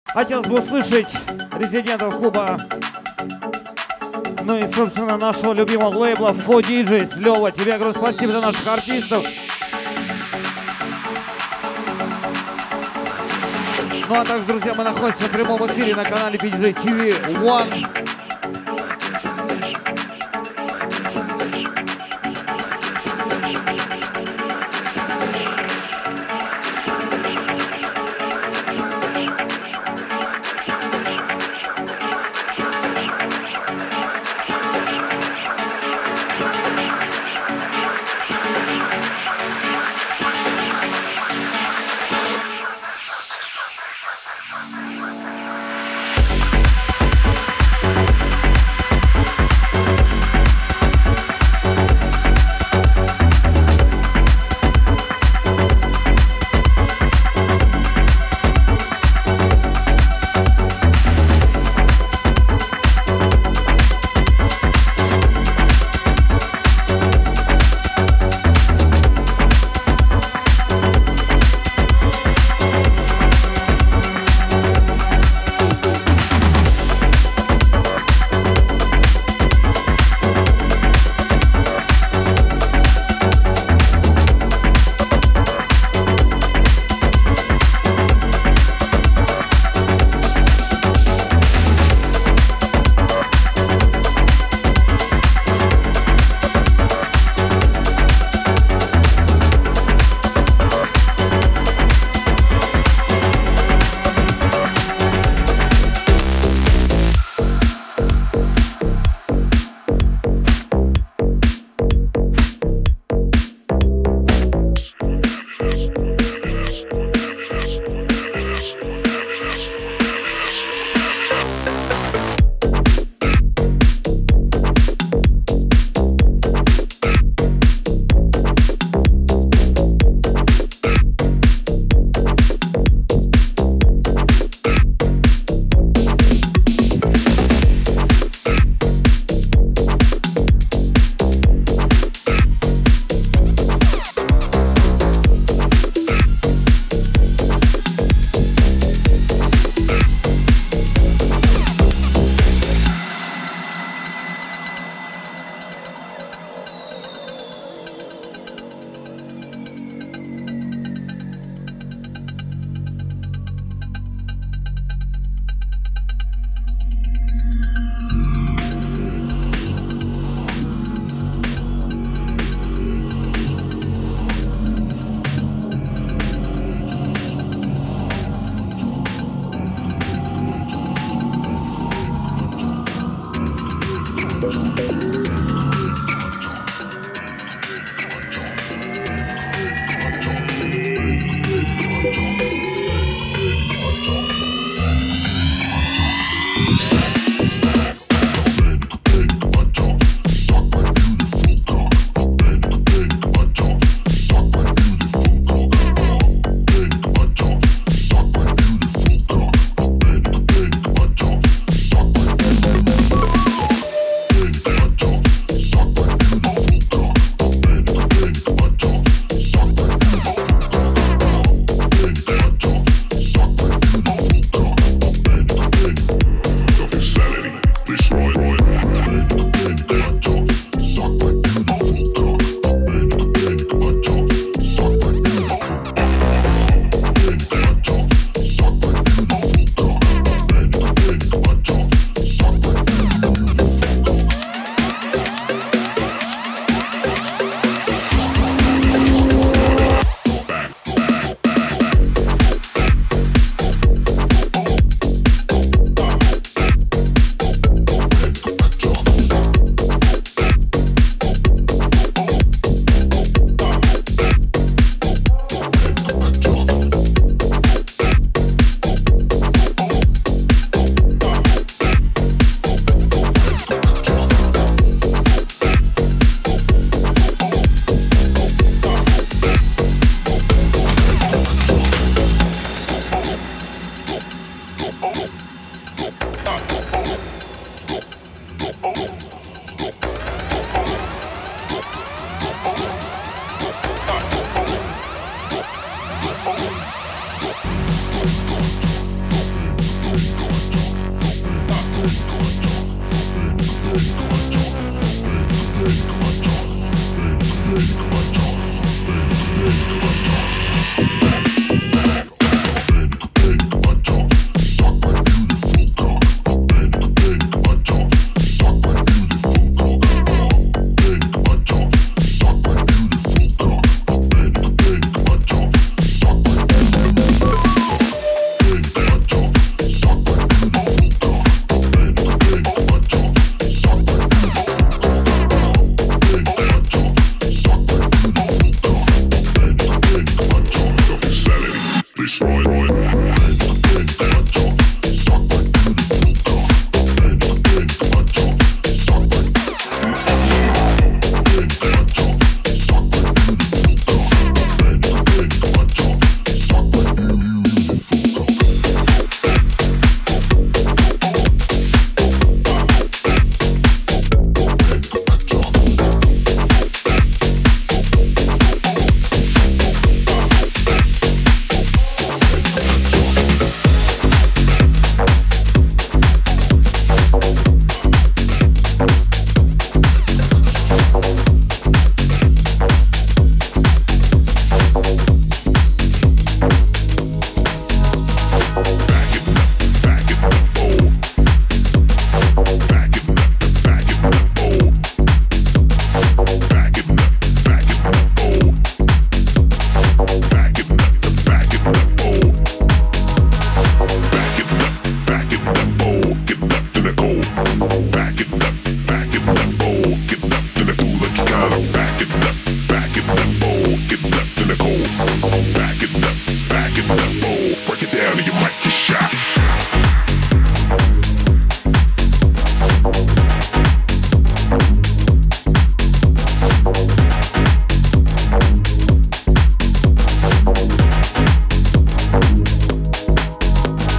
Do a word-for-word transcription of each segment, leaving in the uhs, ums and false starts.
Хотелось бы услышать резидентов клуба, ну и, собственно, нашего любимого лейбла фо диджейс. Лёва, тебе огромное спасибо за наших артистов. Ну а также, друзья, мы находимся в прямом эфире на канале пи джей ти ви один.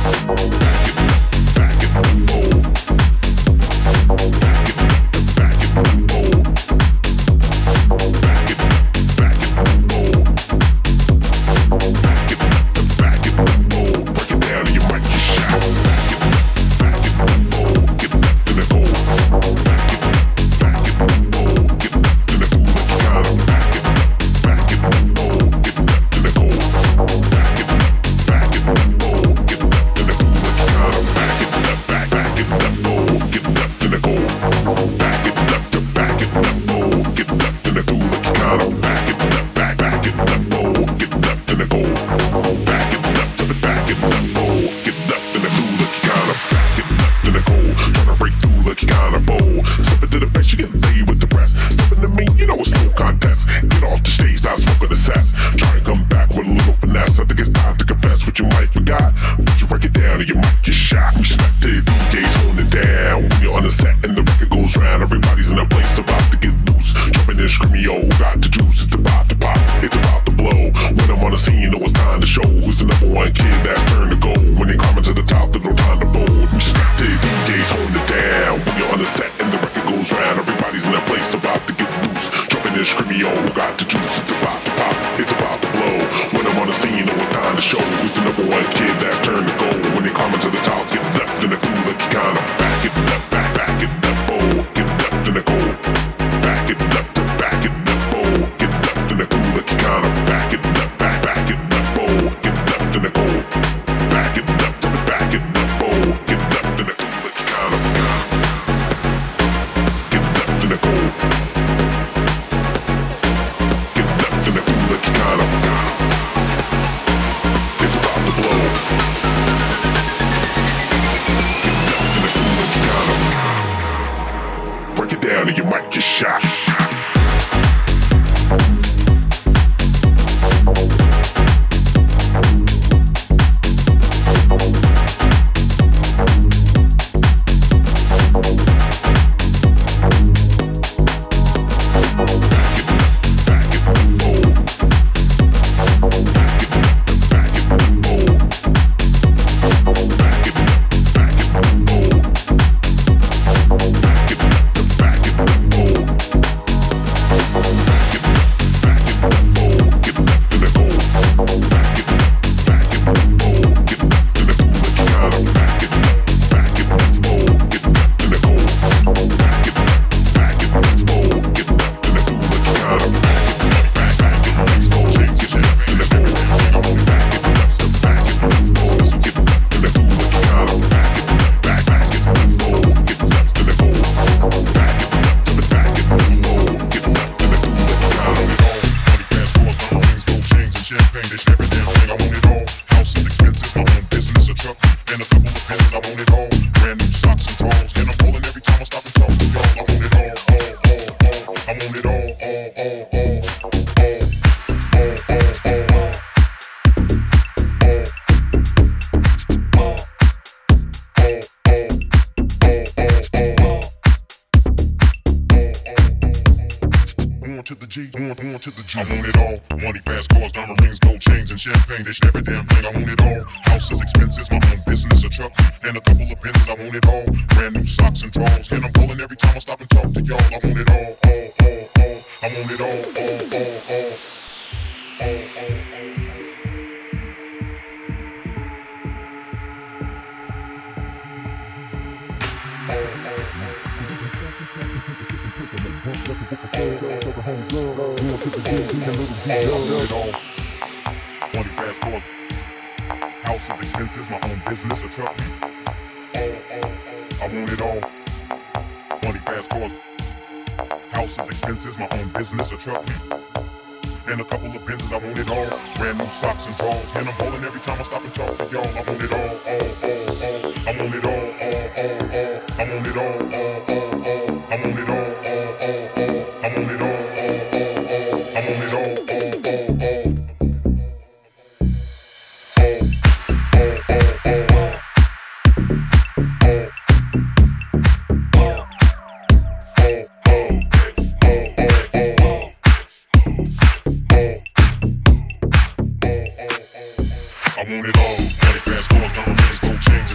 I want it all. Money, fast cars, diamonds, gold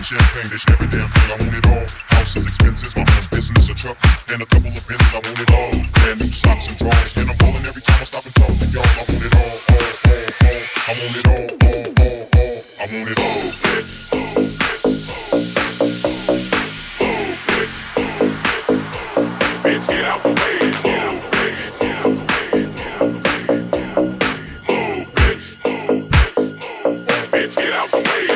champagne, dish every damn thing. I want it all. Houses, expenses, my own business, a truck, and a couple of bins. I want it all. Brand new socks and drawers, and I'm balling every time I stop and talk to y'all. I want it all, all, all, all. I want it all, all, all, all. I want it all, bitch. Bitch, get out the way. Get out the way. Get out the way. Get out the way. Move, bitch. Bitch, get out the way.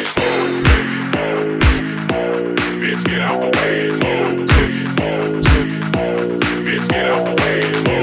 Bitch, get out the way. Bitch, get out the way.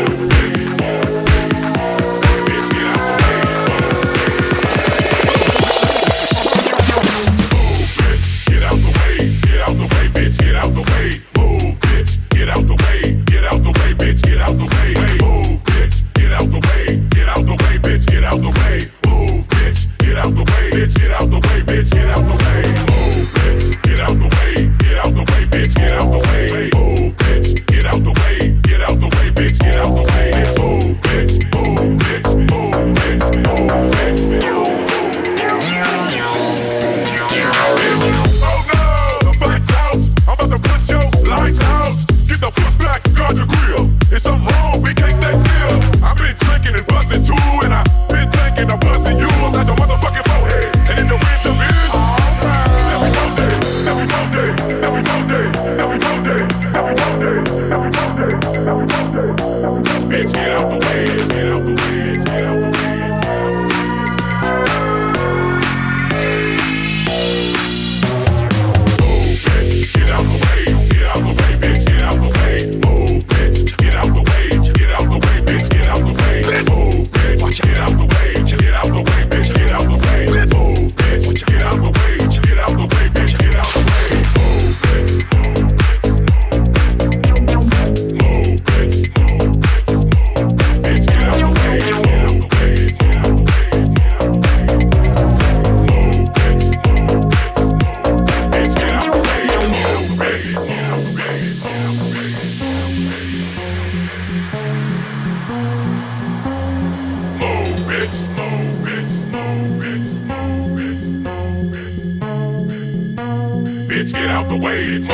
Bitch, get out the way. Move,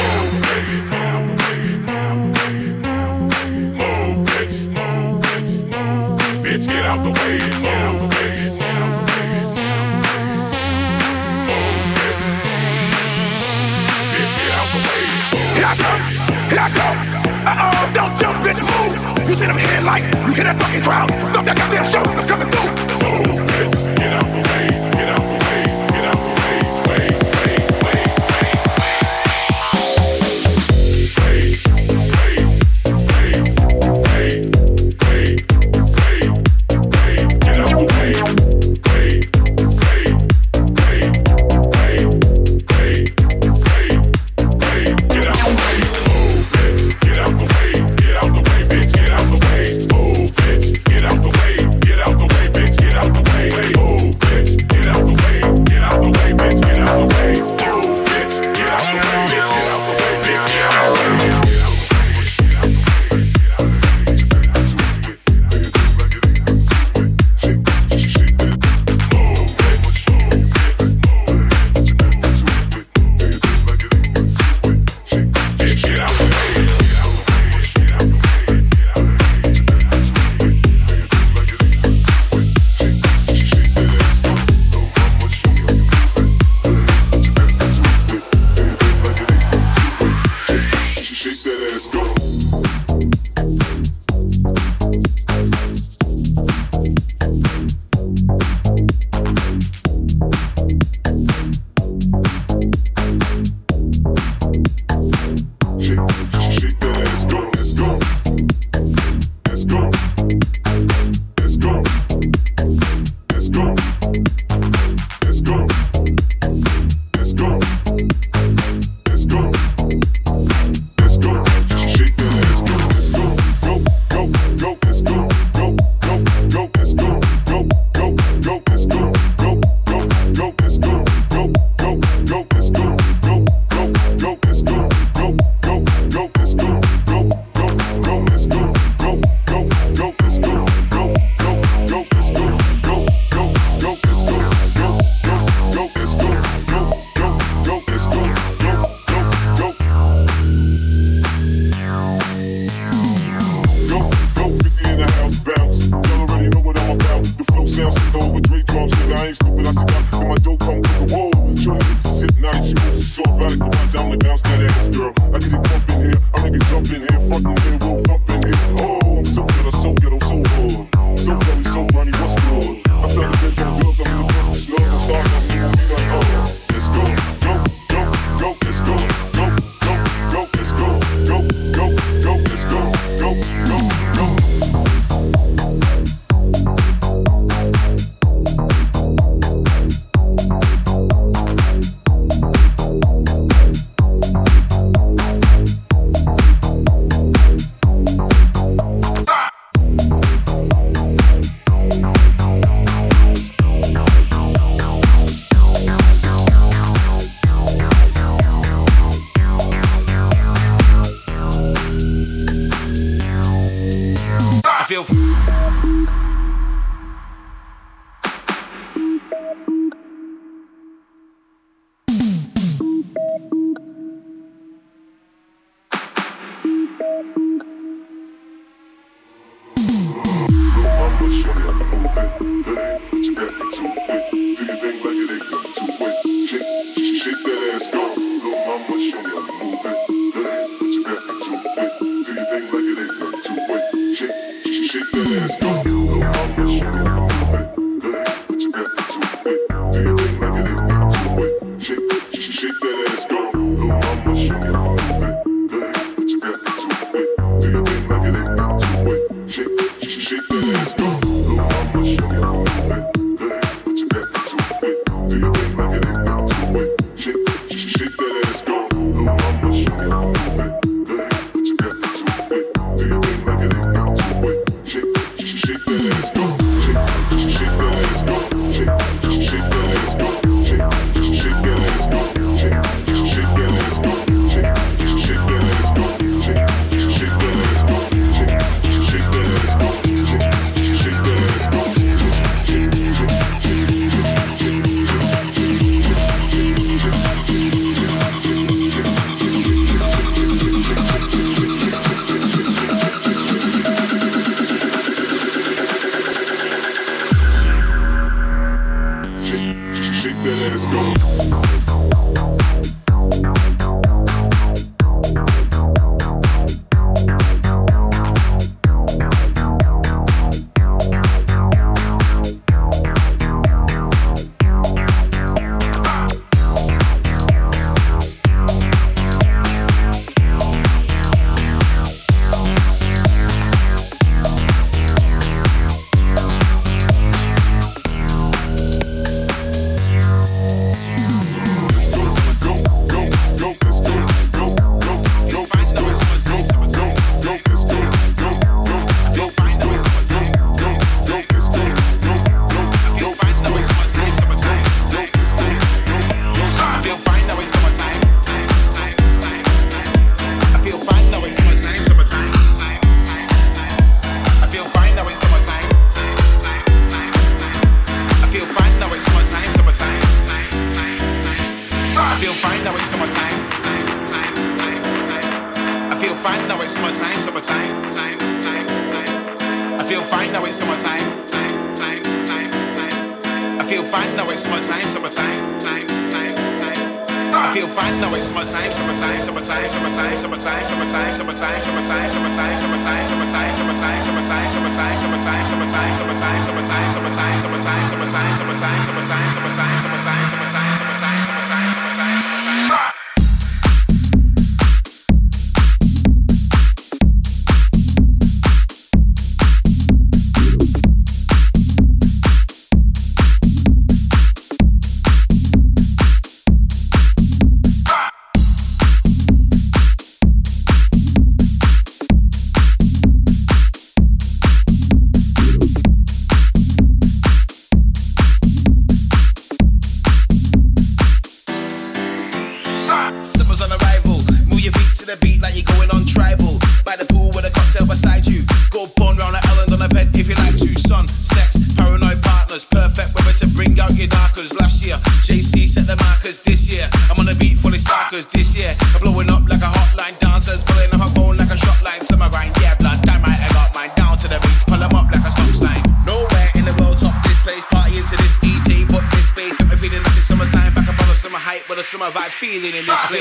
bitch. Bitch, get out the way. Here I come, here I come. Uh-oh, don't jump, bitch, move. You see them headlights, you hear that fucking crowd. Stop that goddamn show, I'm coming through. Move, bitch, get out the way, get out the way, get out the way, way, way, way, way, way, way, way, way, way, way, get out the way, way, way, way, way, way, way, way, get out the way. Get out the way, get out the way, bitch, get out the way. Move, bitch, get out the way, get out the way, bitch, get out the way. wanna bounce that ass, girl. I get it crump in here, I make it jump in here, front in here, we'll thump in here. Oh, I'm so good, I'm so ghetto, so hard. So gully, so grimy, what's good? I said the bitch on dubs, I'm in the perfect snug. I'm starting up, nigga, we like, oh, let's go, go, go, go, let's go, go, go, go, let's go, go, go, go, let's go, go, go, go. summer vibe feeling in this place.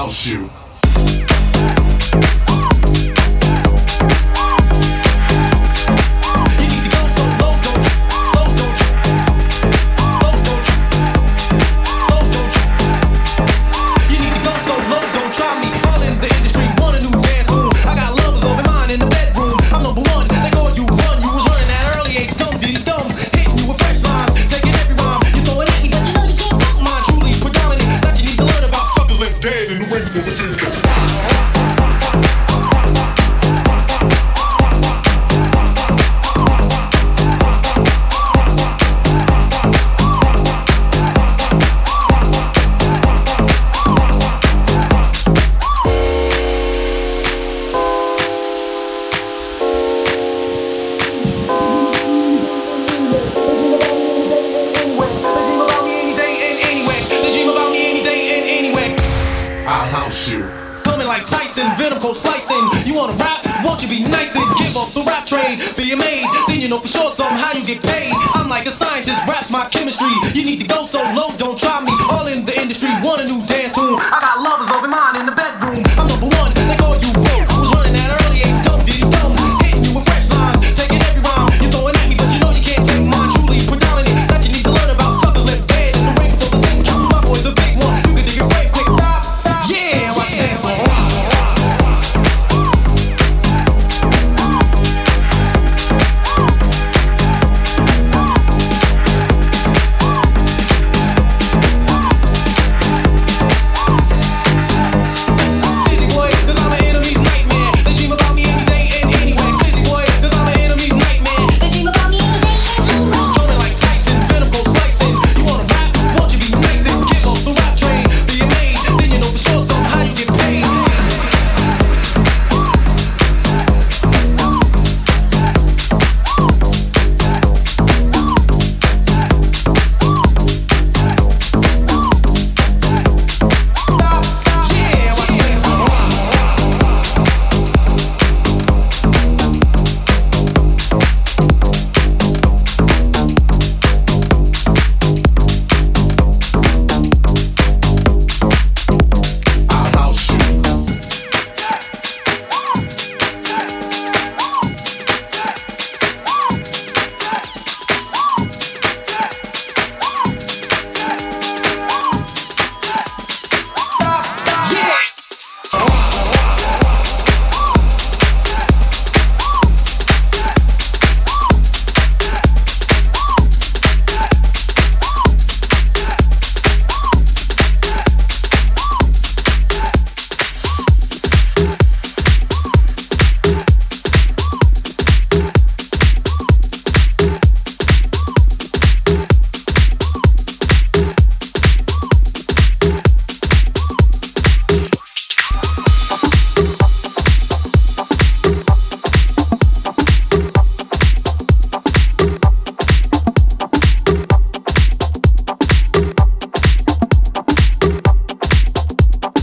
house you. You need to go so low, don't try me. All in the industry, want a new dance tune. I got